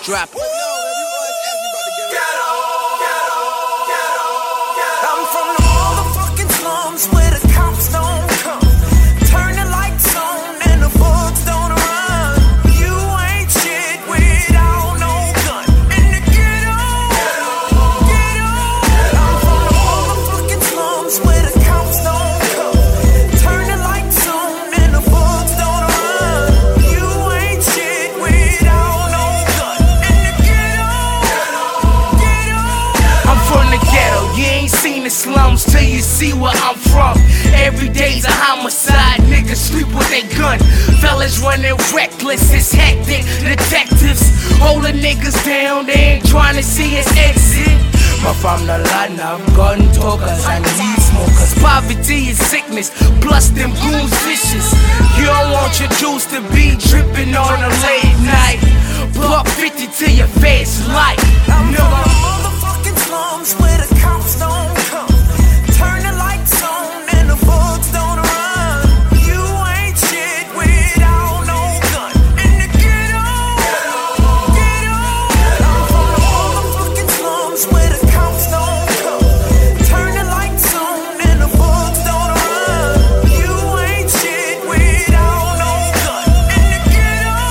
drop it. I'm from the motherfucking slums where the cops don't come. Turn the lights on and the bugs don't run. You ain't shit without no gun. In the ghetto, I'm from the motherfucking slums where the cops don't come. Turn the lights on and the bugs don't run. You ain't shit without no gun. In the ghetto, I'm from the ghetto, you ain't seen the slums till you see where I'm from. Every day's a homicide, niggas sleep with their gun. Fellas running reckless, it's hectic. Detectives holding niggas down, they ain't trying to see us exit. But from the line of gun talkers and weed smokers, poverty is sickness, plus them goons vicious. You don't want your juice to be dripping on a late night. Buck 50 to your face light. I'm from the motherfucking slums where the cops don't come. Turn the lights on and the bugs don't run. You ain't shit without no gun. In the ghetto, I'm from the motherfucking slums where the cops don't come. Turn the lights on and the bugs don't run. You ain't shit without no gun. In the ghetto,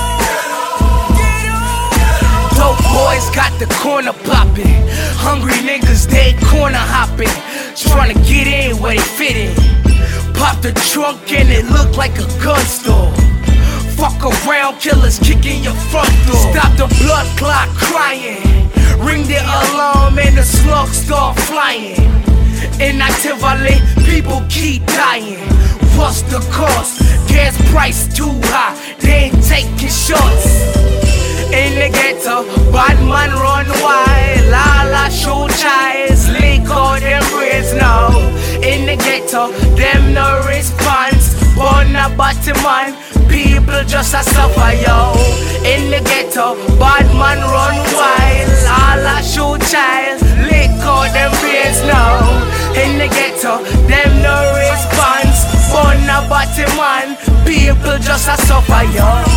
Dope boys got the corner popping. Hungry niggas, they corner hopping. Tryna get in where they fit in. Pop the trunk and it look like a gun store. Fuck around, killers kicking your front door. Stop the blood clot crying. Ring the alarm and the slugs start flying. In Activale, people keep dying. What's the cost? Gas price too high, they ain't taking shots. In the ghetto, bad man run wild. Lala show child, leak all them brains now. In the ghetto, them no response. Born a bottom man, people just a suffer, yo. In the ghetto, bad man run wild. Lala show child, leak all them brains now. In the ghetto, them no response. Born a bottom man, people just a suffer, yo.